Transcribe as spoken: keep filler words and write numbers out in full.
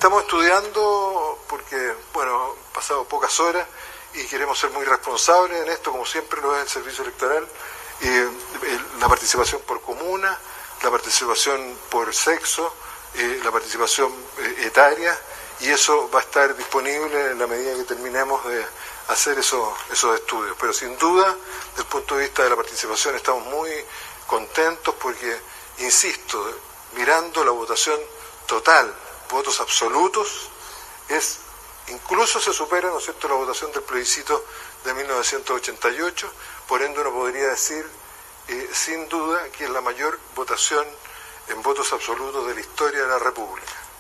estamos estudiando porque, bueno, han pasado pocas horas y queremos ser muy responsables en esto, como siempre lo es el servicio electoral, eh, la participación por comuna, la participación por sexo, eh, la participación eh, etaria, y eso va a estar disponible en la medida que terminemos de hacer esos, esos estudios. Pero sin duda, desde el punto de vista de la participación, estamos muy contentos porque, insisto, mirando la votación total, votos absolutos, es incluso se supera, ¿no es cierto?, la votación del plebiscito de mil novecientos ochenta y ocho, por ende uno podría decir, eh, sin duda, que es la mayor votación en votos absolutos de la historia de la República.